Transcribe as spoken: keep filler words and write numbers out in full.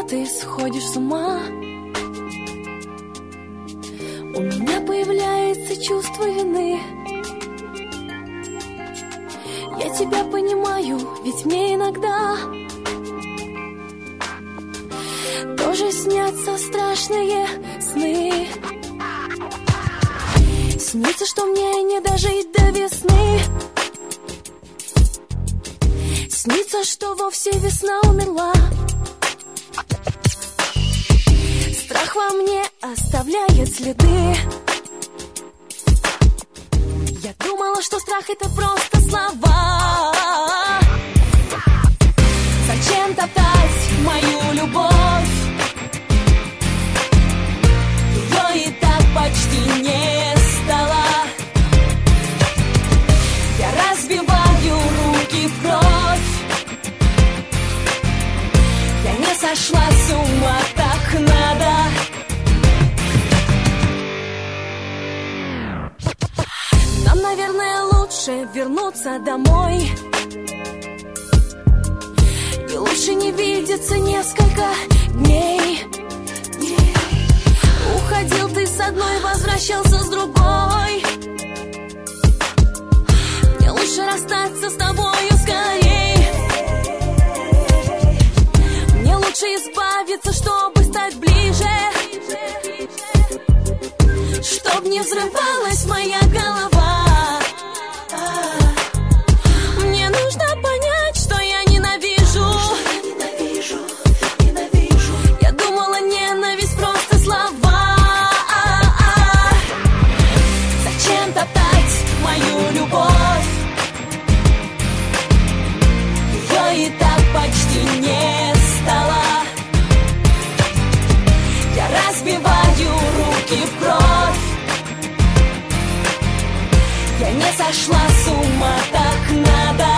когда ты сходишь с ума, у меня появляется чувство вины. Я тебя понимаю, ведь мне иногда тоже снятся страшные сны. Снится, что мне не дожить до весны. Снится, что вовсе весна умерла. Страх во мне оставляет следы. Я думала, что страх — это просто слова. Зачем топтать мою любовь? Ее и так почти не стало. Я разбиваю руки в кровь. Я не сошла с ума, так надо. Нам, наверное, лучше вернуться домой. И лучше не видеться несколько дней. Уходил ты с одной, возвращался с другой. Мне лучше расстаться с тобою скорей. Мне лучше избавиться, чтобы стать ближе, чтоб не взрывалась моя голова. Мне нужно понять, что я ненавижу. Ненавижу, ненавижу. Я думала, ненависть просто слова. Зачем топтать мою любовь? Ее и так почти не стало. Я разбиваю руки в кровь. Я не сошла с ума, так надо.